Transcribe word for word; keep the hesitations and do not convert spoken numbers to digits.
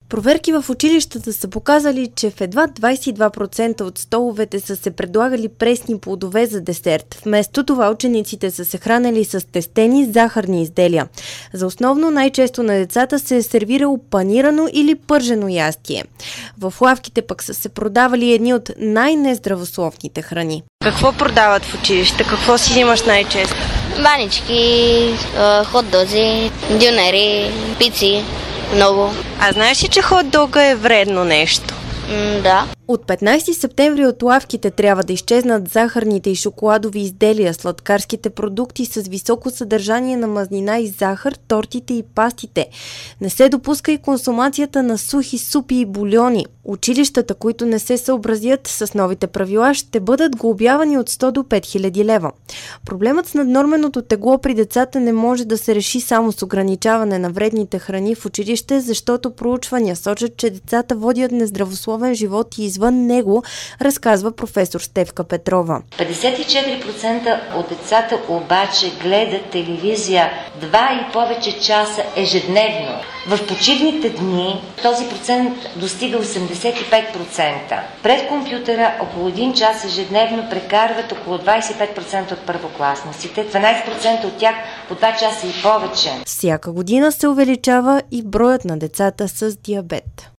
Проверки в училищата са показали, че в едва двадесет и два процента от столовете са се предлагали пресни плодове за десерт. Вместо това учениците са се хранили с тестени захарни изделия. За основно най-често на децата се е сервирало панирано или пържено ястие. В лавките пък са се продавали едни от най-нездравословните храни. Какво продават в училище? Какво си взимаш най-често? Банички, хот-дози, дюнери, пици. Много. А знаеш ли, че хот-дога е вредно нещо? М, да. От петнадесети септември от лавките трябва да изчезнат захарните и шоколадови изделия, сладкарските продукти с високо съдържание на мазнина и захар, тортите и пастите. Не се допуска и консумацията на сухи супи и бульони. Училищата, които не се съобразят с новите правила, ще бъдат глобявани от сто до пет хиляди лева. Проблемът с наднорменото тегло при децата не може да се реши само с ограничаване на вредните храни в училище, защото проучвания сочат, че децата водят нездравословен живот и извън него, разказва професор Стефка Петрова. петдесет и четири процента от децата обаче гледат телевизия два и повече часа ежедневно. В почивните дни този процент достига осемдесет и пет процента. Пред компютъра около един час ежедневно прекарват около двадесет и пет процента от първокласниците, дванадесет процента от тях по два часа и повече. Всяка година се увеличава и броят на децата с диабет.